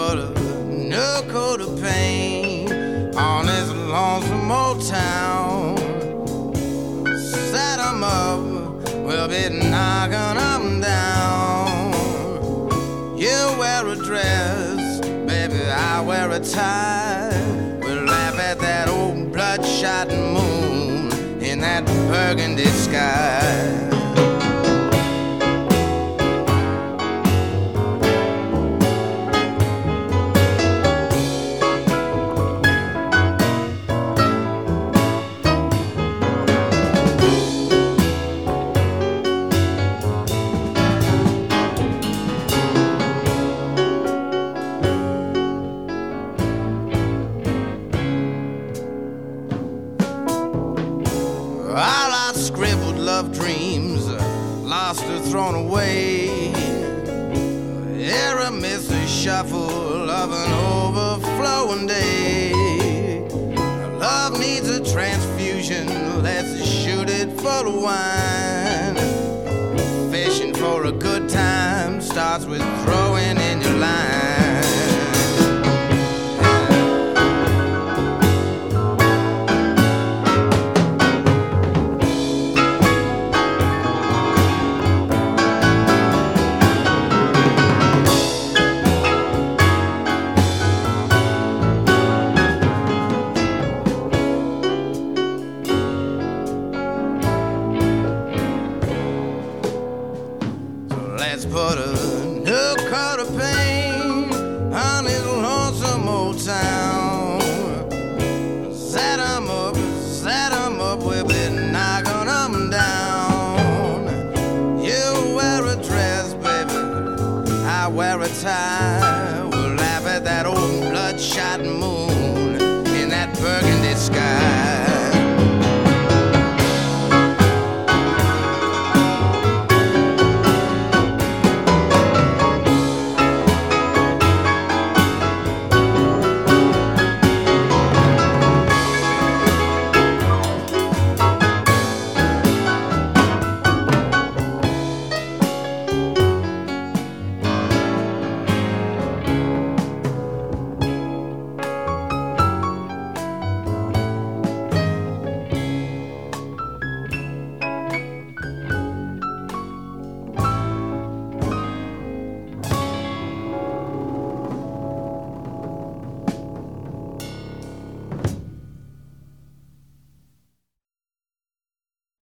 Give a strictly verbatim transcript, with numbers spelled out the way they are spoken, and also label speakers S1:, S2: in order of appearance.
S1: put a new coat of paint on his lonesome old town. Set him up, we'll be knocking him down. You wear a dress, baby, I wear a tie. We'll laugh at that old bloodshot moon in that burgundy sky. All our scribbled love dreams, lost or thrown away. Here a misty shuffle of an overflowing day. Love needs a transfusion, let's shoot it full of wine. Fishing for a good time starts with throwing in your line.